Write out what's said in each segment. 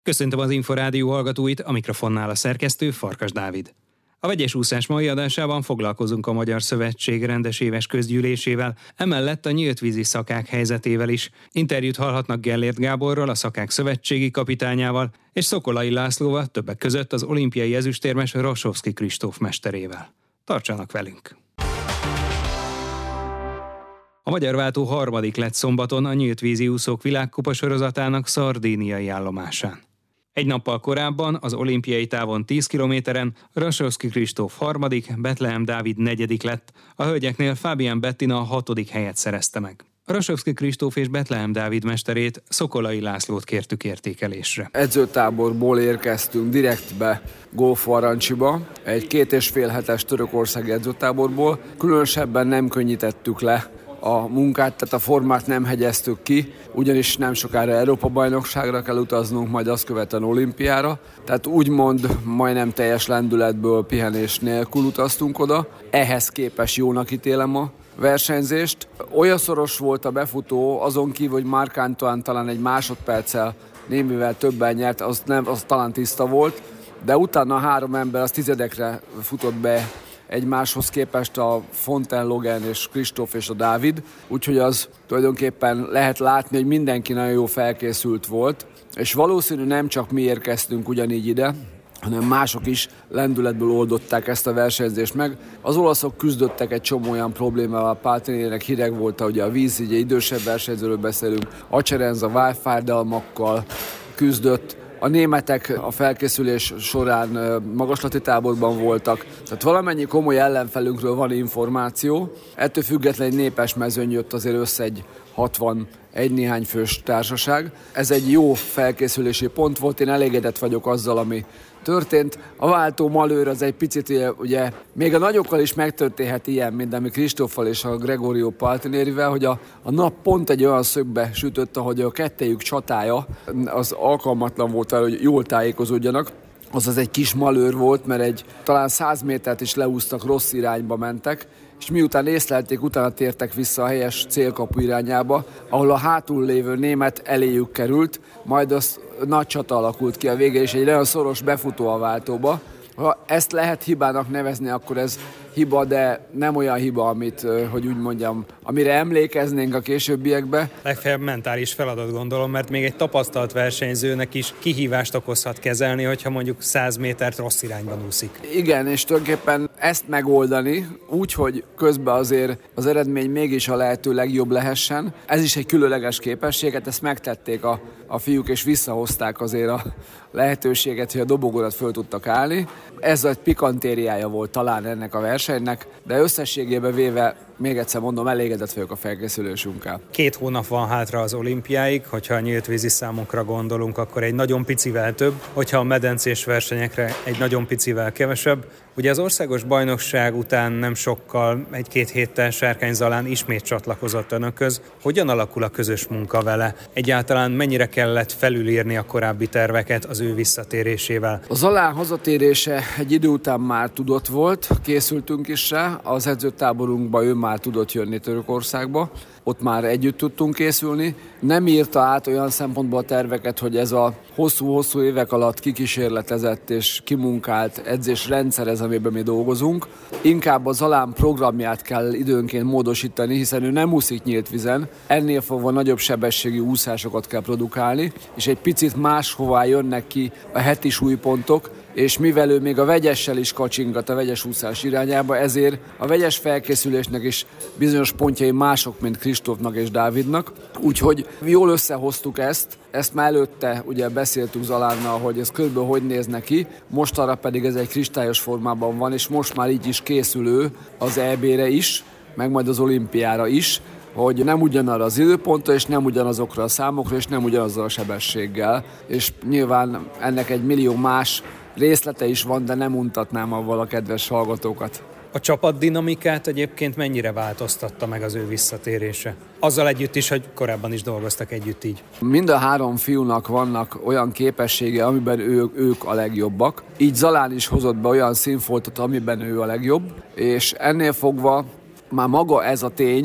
Köszöntöm az Inforádió hallgatóit, a mikrofonnál a szerkesztő Farkas Dávid. A vegyes úszás mai adásában foglalkozunk a Magyar Szövetség rendes éves közgyűlésével, emellett a nyíltvízi szakák helyzetével is. Interjút hallhatnak Gellért Gáborral, a szakák szövetségi kapitányával, és Szokolai Lászlóval, többek között az olimpiai ezüstérmes Rasovszky Kristóf mesterével. Tartsanak velünk! A magyar váltó harmadik lett szombaton a nyíltvízi úszók világkupa sorozatának szardíniai állomásán. Egy nappal korábban az olimpiai távon 10 kilométeren Rasovszky Kristóf harmadik, Betlehem Dávid negyedik lett, a hölgyeknél Fabian Bettina a 6. helyet szerezte meg. Rasovszky Kristóf és Betlehem Dávid mesterét, Szokolai Lászlót kértük értékelésre. Edzőtáborból érkeztünk direktbe Golfo-Arancsiba, egy 2,5 hetes törökországi edzőtáborból. Különösebben nem könnyítettük le a munkát, tehát a formát nem hegyeztük ki, ugyanis nem sokára Európa-bajnokságra kell utaznunk, majd azt követően olimpiára. Tehát úgymond majdnem teljes lendületből, pihenés nélkül utaztunk oda. Ehhez képest jónak ítélem a versenyzést. Olyan szoros volt a befutó, azon kívül, hogy Marc Antoine talán egy másodperccel némivel többen nyert, az talán tiszta volt, de utána a 3 ember az tizedekre futott be egymáshoz képest, a Fontaine, Logan és Kristóf és a Dávid, úgyhogy az tulajdonképpen lehet látni, hogy mindenki nagyon jó felkészült volt, és valószínű nem csak mi érkeztünk ugyanígy ide, hanem mások is lendületből oldották ezt a versenyzést meg. Az olaszok küzdöttek egy csomó olyan problémával, Paltrinierinek hideg volt, ugye a víz, így idősebb versenyzőről beszélünk, Acerenza válfájdalmakkal küzdött, a németek a felkészülés során magaslati táborban voltak, tehát valamennyi komoly ellenfelünkről van információ. Ettől függetlenül egy népes mezőny jött azért össze egy 61 néhány fős társaság. Ez egy jó felkészülési pont volt, én elégedett vagyok azzal, ami történt. A váltó malőr az egy picit, ugye, még a nagyokkal is megtörténhet ilyen, mint ami Kristóffal és a Gregorio Paltrinierivel, hogy a nap pont egy olyan szögbe sütött, ahogy a kettejük csatája az alkalmatlan volt arra, hogy jól tájékozódjanak. Azaz egy kis malőr volt, mert talán 100 métert is leúztak, rossz irányba mentek, és miután észlelték, utána tértek vissza a helyes célkapu irányába, ahol a hátul lévő német eléjük került, majd az nagy csata alakult ki a végén, és egy nagyon szoros befutó a váltóba. Ha ezt lehet hibának nevezni, akkor ez hiba, de nem olyan hiba, amit, hogy úgy mondjam, amire emlékeznénk a későbbiekbe. Legfeljebb mentális feladat, gondolom, mert még egy tapasztalt versenyzőnek is kihívást okozhat kezelni, hogyha mondjuk 100 métert rossz irányban úszik. Igen, és tulajdonképpen ezt megoldani úgy, hogy közben azért az eredmény mégis a lehető legjobb lehessen. Ez is egy különleges képességet, ezt megtették a fiúk, és visszahozták azért a lehetőséget, hogy a dobogorat föl tudtak állni. Ez egy pikantériája volt talán ennek a versenynek, de összességében véve, még egyszer mondom, elégedett vagyok a felkészülésünkkel. 2 hónap van hátra az olimpiáig, hogyha a nyíltvízi számokra gondolunk, akkor egy nagyon picivel több, hogyha a medencés versenyekre egy nagyon picivel kevesebb. Ugye az országos bajnokság után nem sokkal, 1-2 héttel Sárkány Zalán ismét csatlakozott önökhöz. Hogyan alakul a közös munka vele? Egyáltalán mennyire kellett felülírni a korábbi terveket az ő visszatérésével? A Zalán hazatérése egy idő után már tudott volt, készültünk is rá, az edzőtáborunkba ő már tudott jönni Törökországba, ott már együtt tudtunk készülni. Nem írta át olyan szempontból a terveket, hogy ez a hosszú-hosszú évek alatt kikísérletezett és kimunkált edzésrendszerez, amiben mi dolgozunk. Inkább a Zalán programját kell időnként módosítani, hiszen ő nem úszik nyílt vizen, ennél fogva nagyobb sebességű úszásokat kell produkálni, és egy picit máshová jönnek ki a heti súlypontok, és mivel ő még a vegyessel is kacsingat a vegyes úszás irányába, ezért a vegyes felkészülésnek is bizonyos pontjai mások, mint Kristófnak és Dávidnak. Úgyhogy jól összehoztuk ezt már előtte ugye beszéltünk Zalánnal, hogy ez körülbelül hogy néz neki, mostanra pedig ez egy kristályos formában van, és most már így is készülő az EB-re is, meg majd az olimpiára is, hogy nem ugyanarra az időpontra, és nem ugyanazokra a számokra, és nem ugyanazzal a sebességgel. És nyilván ennek egy millió más részlete is van, de nem untatnám avval a kedves hallgatókat. A csapatdinamikát egyébként mennyire változtatta meg az ő visszatérése? Azzal együtt is, hogy korábban is dolgoztak együtt így. Mind a 3 fiúnak vannak olyan képessége, amiben ők a legjobbak. Így Zalán is hozott be olyan színfoltot, amiben ő a legjobb, és ennél fogva már maga ez a tény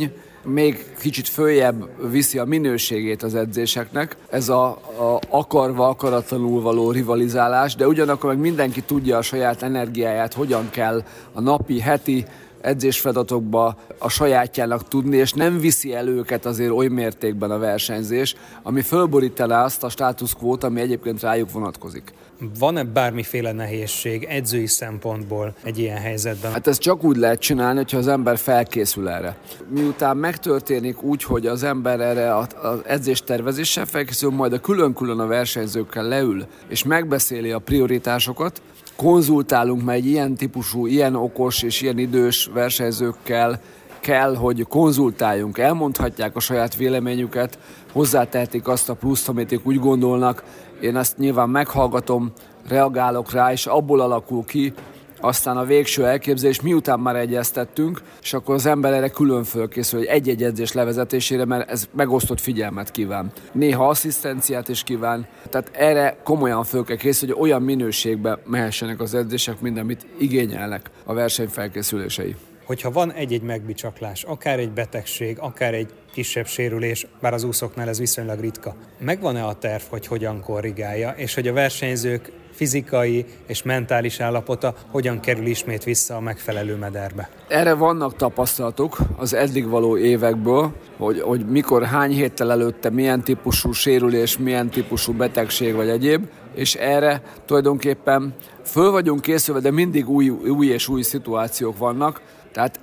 még kicsit följebb viszi a minőségét az edzéseknek. Ez a akarva, akaratlanul való rivalizálás, de ugyanakkor meg mindenki tudja a saját energiáját, hogyan kell a napi, heti edzésfeladatokba a sajátjának tudni, és nem viszi el őket azért oly mértékben a versenyzés, ami fölborítaná azt a status quót, ami egyébként rájuk vonatkozik. Van-e bármiféle nehézség edzői szempontból egy ilyen helyzetben? Hát ezt csak úgy lehet csinálni, hogyha az ember felkészül erre. Miután megtörténik úgy, hogy az ember erre az edzéstervezéssel felkészül, majd a külön-külön a versenyzőkkel leül, és megbeszéli a prioritásokat, konzultálunk, mert egy ilyen típusú, ilyen okos és ilyen idős versenyzőkkel kell, hogy konzultáljunk, elmondhatják a saját véleményüket, hozzátehetik azt a pluszt, amit ők úgy gondolnak. Én ezt nyilván meghallgatom, reagálok rá, és abból alakul ki aztán a végső elképzelés, miután már egyeztettünk, és akkor az ember erre külön fölkészül, hogy egy-egy edzés levezetésére, mert ez megosztott figyelmet kíván. Néha asszisztenciát is kíván, tehát erre komolyan föl kell készülni, hogy olyan minőségben mehessenek az edzések, mint amit igényelnek a verseny felkészülései. Hogyha van egy-egy megbicsaklás, akár egy betegség, akár egy kisebb sérülés, bár az úszóknál ez viszonylag ritka, megvan-e a terv, hogy hogyan korrigálja, és hogy a versenyzők fizikai és mentális állapota hogyan kerül ismét vissza a megfelelő mederbe? Erre vannak tapasztalatok az eddig való évekből, hogy mikor, hány héttel előtte milyen típusú sérülés, milyen típusú betegség vagy egyéb, és erre tulajdonképpen föl vagyunk készülve, de mindig új és új szituációk vannak, tehát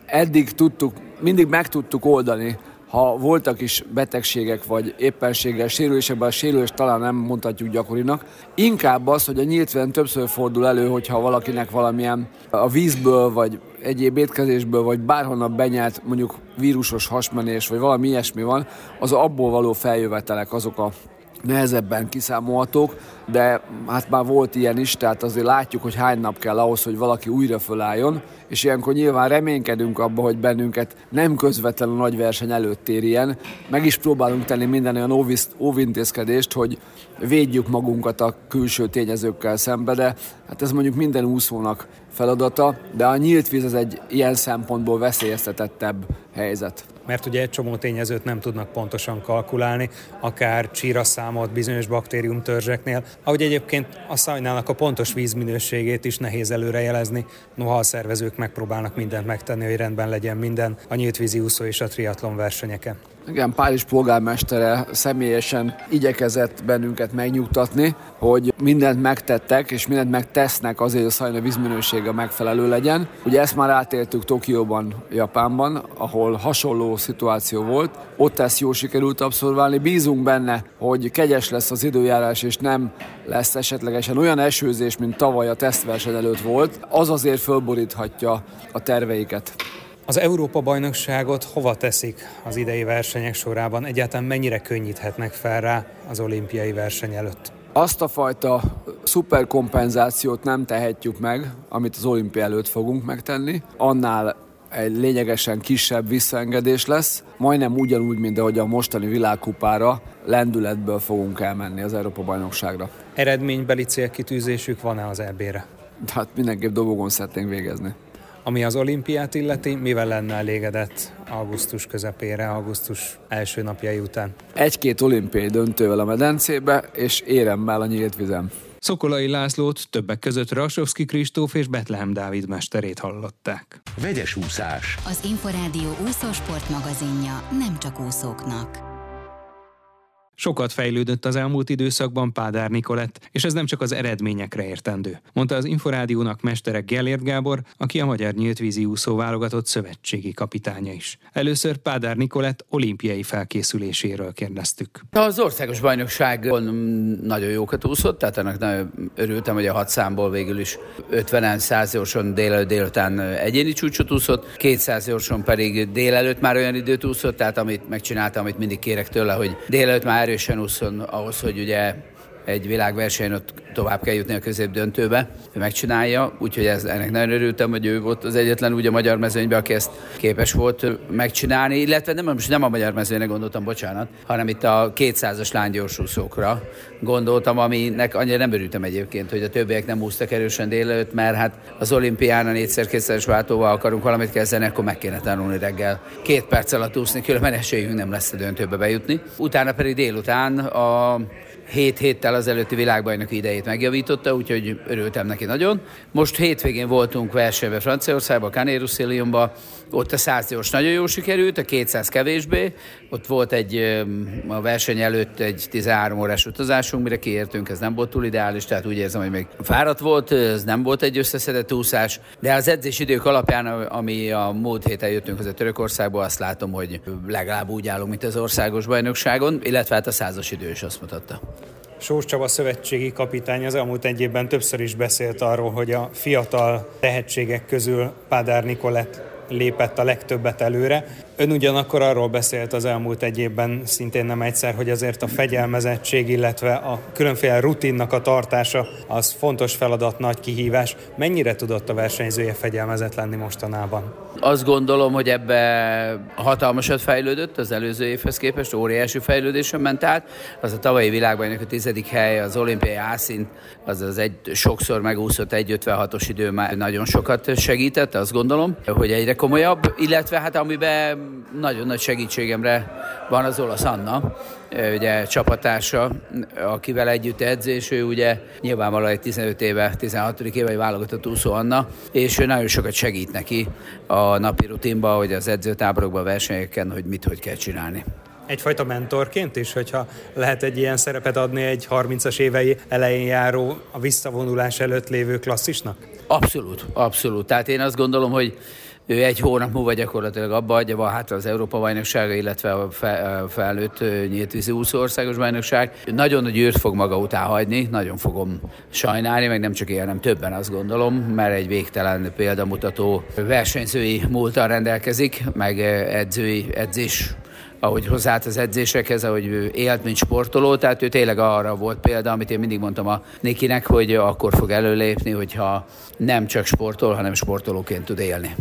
mindig meg tudtuk oldani, ha voltak is betegségek vagy éppenséggel sérülésekben, a sérülést talán nem mondhatjuk gyakorinak. Inkább az, hogy a nyíltvizen többször fordul elő, hogyha valakinek valamilyen a vízből, vagy egyéb étkezésből, vagy bárhonnan benyelt mondjuk vírusos hasmenés, vagy valami ilyesmi van, az abból való feljövetelek azok a nehezebben kiszámolhatók, de hát már volt ilyen is, tehát azért látjuk, hogy hány nap kell ahhoz, hogy valaki újra fölálljon, és ilyenkor nyilván reménykedünk abba, hogy bennünket nem közvetlenül a nagy verseny előtt érjen. Meg is próbálunk tenni minden olyan óvintézkedést, hogy védjük magunkat a külső tényezőkkel szembe, de hát ez mondjuk minden úszónak feladata, de a nyílt víz az egy ilyen szempontból veszélyeztetettebb helyzet. Mert ugye egy csomó tényezőt nem tudnak pontosan kalkulálni, akár csíraszámot bizonyos baktériumtörzseknél, ahogy egyébként a szajnának a pontos vízminőségét is nehéz előrejelezni, noha a szervezők megpróbálnak mindent megtenni, hogy rendben legyen minden a nyíltvízi úszó és a triatlon versenyeken. Igen, Párizs polgármestere személyesen igyekezett bennünket megnyugtatni, hogy mindent megtettek és mindent megtesznek azért, hogy a szajna vízminősége megfelelő legyen. Ugye ezt már átéltük Tokióban, Japánban, ahol hasonló szituáció volt. Ott ezt jól sikerült abszolválni. Bízunk benne, hogy kegyes lesz az időjárás, és nem lesz esetlegesen olyan esőzés, mint tavaly a tesztverseny előtt volt. Az azért fölboríthatja a terveiket. Az Európa-bajnokságot hova teszik az idei versenyek sorában? Egyáltalán mennyire könnyíthetnek fel rá az olimpiai verseny előtt? Azt a fajta szuperkompenzációt nem tehetjük meg, amit az olimpia előtt fogunk megtenni. Annál egy lényegesen kisebb visszaengedés lesz, majdnem ugyanúgy, mint ahogy a mostani világkupára lendületből fogunk elmenni az Európa-bajnokságra. Eredménybeli célkitűzésük van-e az EB-re? Hát mindenképp dobogón szeretnénk végezni. Ami az olimpiát illeti, mivel lenne elégedett augusztus közepére, augusztus első napjai után? 1-2 olimpiai döntővel a medencébe, és éremmel a nyílt vizem. Szokolai Lászlót, többek között Rasovszky Kristóf és Betlehem Dávid mesterét hallották. Vegyes úszás. Az Inforádió úszósport magazinja nem csak úszóknak. Sokat fejlődött az elmúlt időszakban Pádár Nikolett, és ez nem csak az eredményekre értendő, mondta az Inforádiónak mestere Gellért Gábor, aki a magyar nyíltvízi úszó válogatott szövetségi kapitánya is. Először Pádár Nikolett olimpiai felkészüléséről kérdeztük. Az országos bajnokságon nagyon jókat úszott, tehát annak nagyon örültem, hogy a 6 számból végül is 50-en 100 gyorson délután egyéni csúcsot úszott, 200 gyorson pedig délelőtt már olyan időt úszott, tehát amit megcsináltam, amit mindig kérek tőle, hogy délelőtt már erősen úszon ahhoz, hogy ugye egy világversenyen ott tovább kell jutni a középdöntőbe, ő megcsinálja, úgyhogy ennek nagyon örültem, hogy ő volt az egyetlen úgy a magyar mezőnyben, aki ezt képes volt megcsinálni, illetve nem a magyar mezőnyre gondoltam, bocsánat, hanem itt a 200-as lánggyorsúszókra gondoltam, aminek annyira nem örültem egyébként, hogy a többiek nem úsztak erősen délelőtt, mert hát az olimpián a 4x200-es váltóval akarunk valamit kezdeni, akkor meg kéne tanulni reggel 2 perc alatt úszni, különben esélyünk nem lesz a döntőbe bejutni. Utána pedig délután a 7 héttel az előtti világbajnoki idejét megjavította, úgyhogy örültem neki nagyon. Most hétvégén voltunk versenyben Franciaországban, Canet-Roussillonban, ott a 100 gyors nagyon jól sikerült, a 200 kevésbé. Ott volt a verseny előtt egy 13 órás utazásunk, mire kiértünk, ez nem volt túl ideális, tehát úgy érzem, hogy még fáradt volt, ez nem volt egy összeszedett úszás, de az edzésidők alapján, ami a múlt héten jöttünk haza Törökországból, azt látom, hogy legalább úgy állunk, mint az országos bajnokságon, illetve hát a 100-as idő is azt mutatta. Sós Csaba szövetségi kapitány az elmúlt egy évben többször is beszélt arról, hogy a fiatal tehetségek közül Pádár Nikolett lépett a legtöbbet előre. Ön ugyanakkor arról beszélt az elmúlt egy évben szintén nem egyszer, hogy azért a fegyelmezettség, illetve a különféle rutinnak a tartása az fontos feladat, nagy kihívás. Mennyire tudott a versenyzője fegyelmezett lenni mostanában? Azt gondolom, hogy ebbe hatalmasat fejlődött az előző évhez képest, óriási fejlődésen ment át. Az a tavalyi világbajnok a 10. hely, az olimpiai ászint, az egy sokszor megúszott 1.56-os idő már nagyon sokat segített, azt gondolom, hogy egyre komolyabb, illetve hát amiben nagyon nagy segítségemre van az olasz Anna, ugye csapatársa, akivel együtt edzés, ő ugye nyilvánvalóan egy 15 éve, 16. éve válogatott úszó Anna, és ő nagyon sokat segít neki a napi rutinban, hogy az edzőtáborokban, a versenyeken, hogy hogy kell csinálni. Egyfajta mentorként is, hogyha lehet egy ilyen szerepet adni egy 30-as évei elején járó, a visszavonulás előtt lévő klasszisnak? Abszolút. Tehát én azt gondolom, hogy ő egy hónap múlva gyakorlatilag abba adja, van hátra az Európa-bajnoksága, illetve a felnőtt nyíltvízi úszó országos bajnokság. Nagyon nagy űrt fog maga után hagyni, nagyon fogom sajnálni, meg nem csak én, hanem többen azt gondolom, mert egy végtelen példamutató versenyzői múlttal rendelkezik, meg edzés, ahogy hozzáállt az edzésekhez, ahogy élt, mint sportoló, tehát ő tényleg arra volt példa, amit én mindig mondtam a Nikinek, hogy akkor fog előlépni, hogyha nem csak sportol, hanem sportolóként tud élni.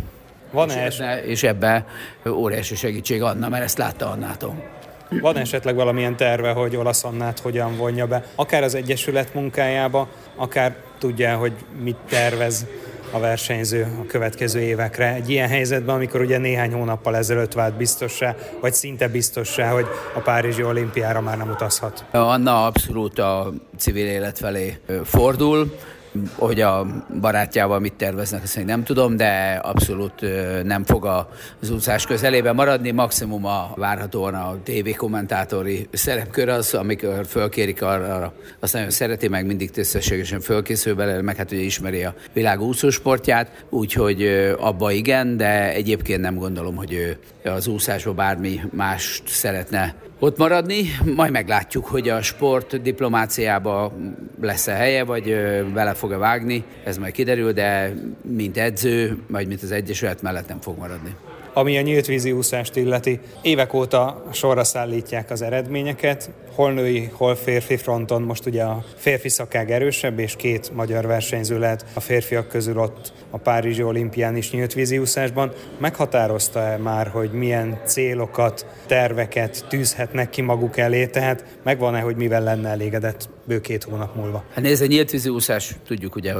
És ebben óriási segítség Anna, mert ezt látta Annától. Van esetleg valamilyen terve, hogy olasz Annát hogyan vonja be, akár az Egyesület munkájába, akár tudja, hogy mit tervez a versenyző a következő évekre. Egy ilyen helyzetben, amikor ugye néhány hónappal ezelőtt vált biztossá, vagy szinte biztossá, hogy a párizsi olimpiára már nem utazhat. Anna abszolút a civil élet felé fordul. Hogy a barátjával mit terveznek, azt még nem tudom, de abszolút nem fog az úszás közelében maradni. Maximum várhatóan a TV kommentátori szerepkör az, amikor fölkérik arra, azt nagyon szereti, meg mindig tisztességesen fölkészül belőle, meg hát ugye ismeri a világ úszósportját, úgyhogy abba igen, de egyébként nem gondolom, hogy ő az úszásban bármi mást szeretne ott maradni. Majd meglátjuk, hogy a sport diplomáciába lesz-e helye, vagy bele fog-e vágni, ez majd kiderül, de mint edző, vagy mint az Egyesület mellett nem fog maradni. Ami a nyíltvízi úszást illeti, évek óta sorra szállítják az eredményeket, hol női, hol férfi fronton, most ugye a férfi szakág erősebb, és 2 magyar versenyző lehet a férfiak közül ott a párizsi olimpián is nyíltvízi úszásban. Meghatározta-e már, hogy milyen célokat, terveket tűzhetnek ki maguk elé, tehát megvan-e, hogy mivel lenne elégedett bő 2 hónap múlva? Hát nézd, a nyíltvízi úszás, tudjuk ugye,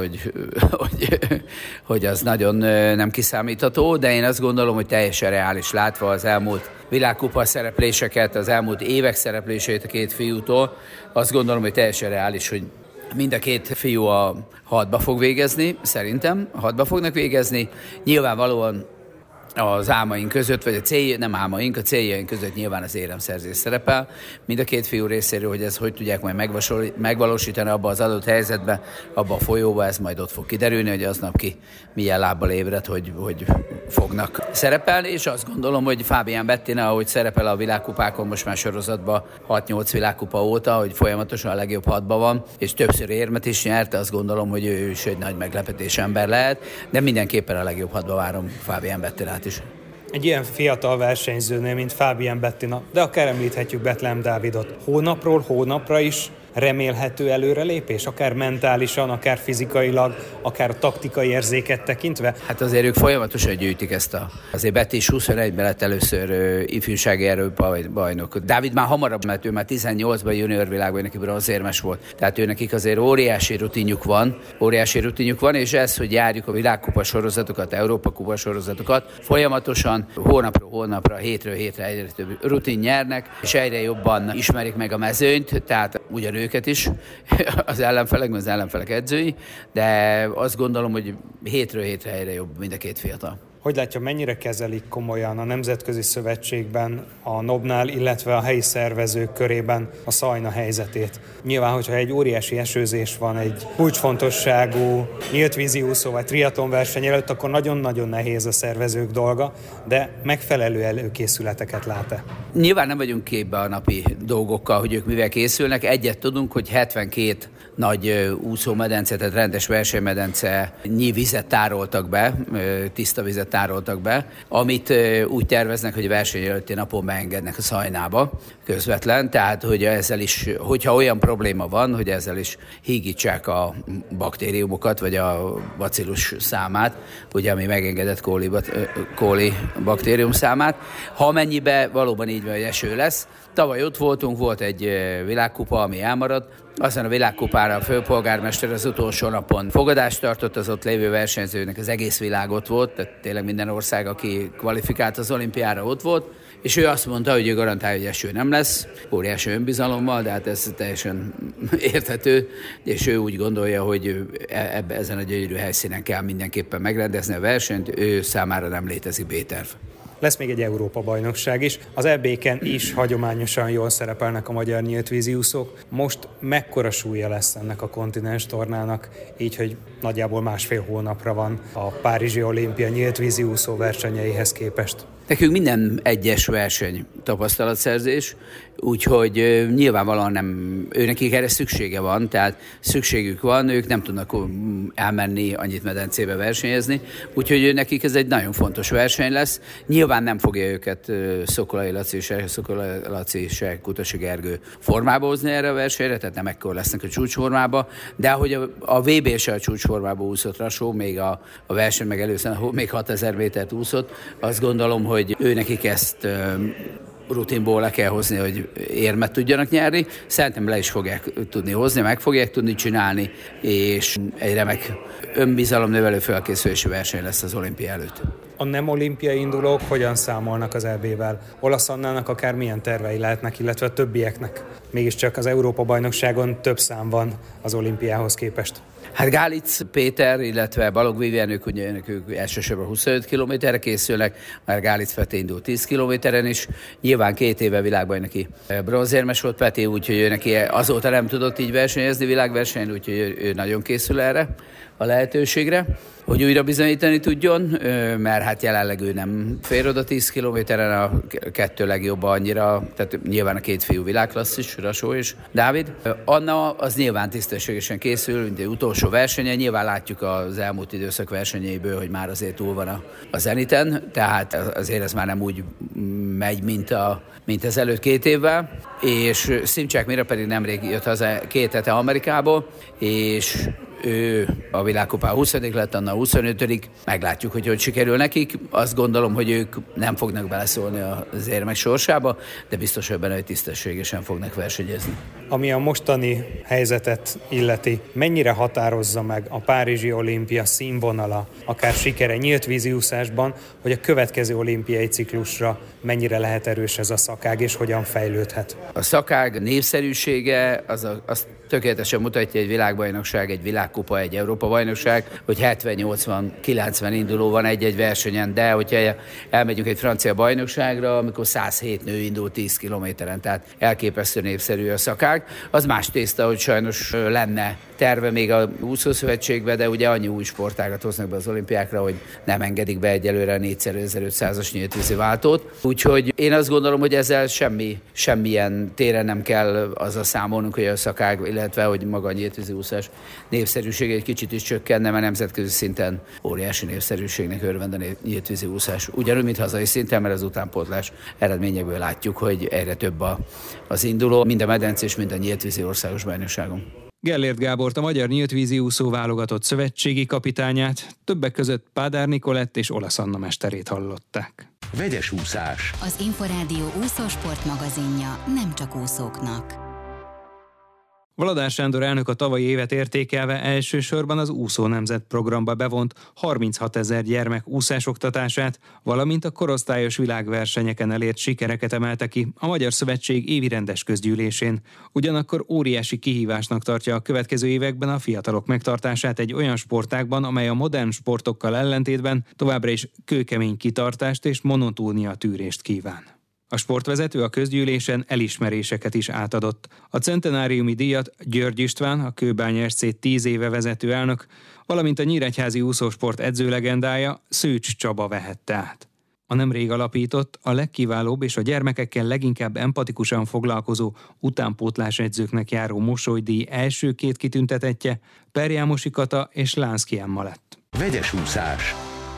hogy az nagyon nem kiszámítható, de én azt gondolom, hogy teljesen reális látva az elmúlt világkupa szerepléseket, az elmúlt évek szerepléseit a 2 fiútól. Azt gondolom, hogy teljesen reális, hogy mind a 2 fiú a 6-ba fog végezni, szerintem 6-ba fognak végezni. Nyilvánvalóan az álmaink között, vagy a céljaink között nyilván az éremszerzés szerepel. Mind a 2 fiú részéről, hogy ezt hogy tudják majd megvalósítani abba az adott helyzetbe, abba a folyóba, ez majd ott fog kiderülni, hogy aznap ki milyen lábbal ébred, hogy fognak szerepelni, és azt gondolom, hogy Fabian Bettina, ahogy szerepel a világkupákon most már sorozatban 6-8 világkupa óta, hogy folyamatosan a legjobb 6-ban van, és többször érmet is nyert, azt gondolom, hogy ő is egy nagy meglepetés ember lehet, de mindenképpen a legjobb 6-ban várom Fabian Bettinát is. Egy ilyen fiatal versenyzőnél, mint Fabian Bettina, de akár említhetjük Betlehem Dávidot, hónapról hónapra is remélhető előrelépés, akár mentálisan, akár fizikailag, akár a taktikai érzéket tekintve? Hát azért ők folyamatosan gyűjtik ezt azért Betis 21-ben lett először ifjúsági Európa-bajnok. Dávid már hamarabb, mert ő már 18-ban junior világbajnoki bronzérmes volt. Tehát ő nekik azért óriási rutinjuk van, és ez, hogy járjuk a világkupa sorozatokat, Európa kupa sorozatokat, folyamatosan hónapról hónapra, hétről hétre egyre több rutin nyernek, és egyre jobban ismerik meg a mezőnyt, tehát ugyan őket is, az ellenfelek edzői, de azt gondolom, hogy hétről hétre egyre jobb mind a két fiatal. Hogy látja, mennyire kezelik komolyan a Nemzetközi Szövetségben, a NOB-nál, illetve a helyi szervezők körében a Szajna helyzetét? Nyilván, hogyha egy óriási esőzés van, egy kulcsfontosságú nyíltvízi úszó vagy triatlon verseny előtt, akkor nagyon-nagyon nehéz a szervezők dolga, de megfelelő előkészületeket lát-e? Nyilván nem vagyunk képbe a napi dolgokkal, hogy ők mivel készülnek. Egyet tudunk, hogy 72 nagy úszómedence, tehát rendes versenymedence vizet tároltak be, tiszta vizet tároltak be, amit úgy terveznek, hogy verseny előtti napon beengednek a Szajnába közvetlen, tehát hogy ezzel is, hogyha olyan probléma van, hogy ezzel is hígítsák a baktériumokat, vagy a bacillus számát, ugye ami megengedett kóli baktérium számát. Ha amennyiben valóban így van, hogy eső lesz. Tavaly ott voltunk, volt egy világkupa, ami elmaradt, aztán a világkupára a főpolgármester az utolsó napon fogadást tartott, az ott lévő versenyzőnek az egész világ ott volt, tehát tényleg minden ország, aki kvalifikált az olimpiára ott volt, és ő azt mondta, hogy ő garantálja, hogy eső nem lesz, óriási önbizalommal, de hát ez teljesen érthető, és ő úgy gondolja, hogy ezen a gyönyörű helyszínen kell mindenképpen megrendezni a versenyt, ő számára nem létezik B-terv. Lesz még egy Európa-bajnokság is. Az EB-ken is hagyományosan jól szerepelnek a magyar nyíltvízi úszók. Most mekkora súlya lesz ennek a kontinens tornának, így, hogy nagyjából 1,5 hónapra van a Párizsi Olimpia nyíltvízi úszó versenyeihez képest? Nekünk minden egyes verseny tapasztalatszerzés, úgyhogy nyilvánvalóan nekik erre szüksége van, tehát szükségük van, ők nem tudnak elmenni annyit medencébe versenyezni, úgyhogy nekik ez egy nagyon fontos verseny lesz. Nyilván nem fogja őket Szokolai Laci se Kutasi Gergő formába hozni erre a versenyre, tehát nem ekkor lesznek a csúcsformába, de ahogy a VB se a csúcsformába úszott Rasó, még a verseny meg először még 6000 métert úszott, azt gondolom, hogy ő nekik ezt rutinból le kell hozni, hogy érmet tudjanak nyerni. Szerintem le is fogják tudni hozni, meg fogják tudni csinálni, és egy remek önbizalomnövelő felkészülési verseny lesz az olimpia előtt. A nem olimpiai indulók hogyan számolnak az EB-vel? Olasz Annának akár milyen tervei lehetnek, illetve a többieknek? Mégiscsak az Európa-bajnokságon több szám van az olimpiához képest. Hát Gálic Péter, illetve Balogh Vivien, ők elsősorban 25 kilométerre készülnek, már Gálic Peti indult 10 kilométeren is. Nyilván 2 éve világbajnoki bronzérmes volt Peti, úgyhogy ő neki azóta nem tudott így versenyezni világversenyen, úgyhogy ő nagyon készül erre a lehetőségre, hogy újra bizonyítani tudjon, mert hát jelenleg ő nem fér oda 10 kilométeren, a 2 legjobb annyira, tehát nyilván a 2 fiú világklasszis, Rasó és Dávid. Anna az nyilván tisztességesen készül, mint egy utolsó versenye, nyilván látjuk az elmúlt időszak versenyeiből, hogy már azért túl van a Zeniten, tehát azért ez már nem úgy megy, mint az előtt 2 évvel, és Szimcsák Mira pedig nemrég jött haza 2 hete Amerikából, és ő a világkupán 20. lett, Anna 25. Meglátjuk, hogy sikerül nekik. Azt gondolom, hogy ők nem fognak beleszólni az érmek sorsába, de biztos, hogy benne, hogy tisztességesen fognak versenyezni. Ami a mostani helyzetet illeti, mennyire határozza meg a Párizsi Olimpia színvonala, akár sikere nyíltvízi úszásban, hogy a következő olimpiai ciklusra mennyire lehet erős ez a szakág, és hogyan fejlődhet? A szakág népszerűsége az tökéletesen mutatja egy világbajnokság, egy világkupa, egy Európa-bajnokság, hogy 70-80-90 induló van egy-egy versenyen, de hogyha elmegyünk egy francia bajnokságra, amikor 107 nő indul 10 kilométeren, tehát elképesztő népszerű a szakág. Az más tészta, hogy sajnos lenne terve még a úszószövetségbe, de ugye annyi új sportágat hoznak be az olimpiákra, hogy nem engedik be egyelőre a 4x1500-as nyíltvízi váltót. Úgyhogy én azt gondolom, hogy ezzel semmilyen téren nem kell azzal számolnunk, hogy a szakág, illetve hogy maga a nyíltvízi úszás népszerűsége egy kicsit is csökkenne, mert nemzetközi szinten óriási népszerűségnek örvend a nyíltvízi úszás. Ugyanúgy, mint hazai szinten, mert az utánpótlás eredményekből látjuk, hogy egyre több az induló, mind a medencés, mind mint a nyíltvízi országos bajnokságon. Gellért Gábort, a magyar nyíltvízi úszó válogatott szövetségi kapitányát, többek között Pádár Nikolett és Olasz Anna mesterét hallották. Vegyes úszás. Az Inforádió úszósport magazinja nem csak úszóknak. Valadár Sándor elnök a tavalyi évet értékelve elsősorban az Úszó Nemzet programba bevont 36 000 gyermek úszásoktatását, valamint a korosztályos világversenyeken elért sikereket emelte ki a Magyar Szövetség évi rendes közgyűlésén. Ugyanakkor óriási kihívásnak tartja a következő években a fiatalok megtartását egy olyan sportágban, amely a modern sportokkal ellentétben továbbra is kőkemény kitartást és monotónia tűrést kíván. A sportvezető a közgyűlésen elismeréseket is átadott. A centenáriumi díjat György István, a Kőbánya SC 10 éve vezető elnök, valamint a nyíregyházi úszósport edzőlegendája Szőcs Csaba vehette át. A nemrég alapított, a legkiválóbb és a gyermekekkel leginkább empatikusan foglalkozó utánpótlás edzőknek járó Mosolydíj első 2 kitüntetettje Perjámosi Kata és Lánszky Emma lett. Vegyes úszás.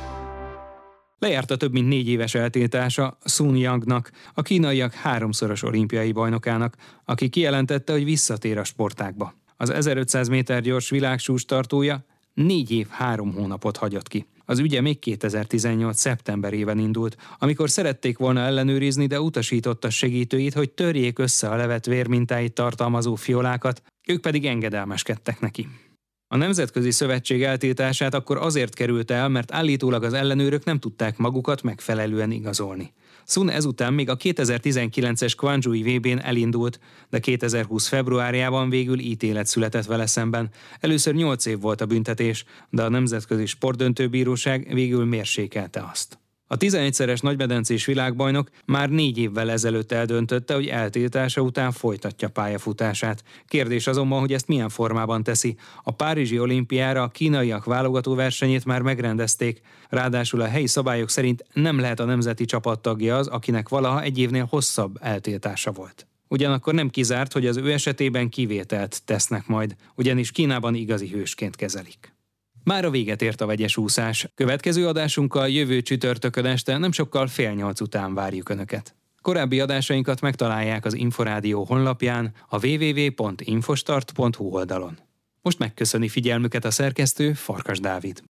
Lejárt a több mint 4 éves eltiltása Sun Yangnak, a kínaiak 3-szoros olimpiai bajnokának, aki kijelentette, hogy visszatér a sportágba. Az 1500 méter gyors világsús tartója 4 év 3 hónapot hagyott ki. Az ügye még 2018. szeptemberében indult, amikor szerették volna ellenőrizni, de utasította segítőit, hogy törjék össze a levett vérmintáit tartalmazó fiolákat, ők pedig engedelmeskedtek neki. A Nemzetközi Szövetség eltiltását akkor azért került el, mert állítólag az ellenőrök nem tudták magukat megfelelően igazolni. Sun ezután még a 2019-es Guangzhoui VB-n elindult, de 2020 februárjában végül ítélet született vele szemben. Először 8 év volt a büntetés, de a Nemzetközi Sportdöntőbíróság végül mérsékelte azt. A 11-szeres nagymedencés világbajnok már 4 évvel ezelőtt eldöntötte, hogy eltiltása után folytatja pályafutását. Kérdés azonban, hogy ezt milyen formában teszi. A párizsi olimpiára a kínaiak válogató versenyét már megrendezték, ráadásul a helyi szabályok szerint nem lehet a nemzeti csapat tagja az, akinek valaha 1 évnél hosszabb eltiltása volt. Ugyanakkor nem kizárt, hogy az ő esetében kivételt tesznek majd, ugyanis Kínában igazi hősként kezelik. Mára véget ért a vegyes úszás. Következő adásunkkal jövő csütörtökön este nem sokkal 7:30 után várjuk Önöket. Korábbi adásainkat megtalálják az Inforádió honlapján, a www.infostart.hu oldalon. Most megköszöni figyelmüket a szerkesztő, Farkas Dávid.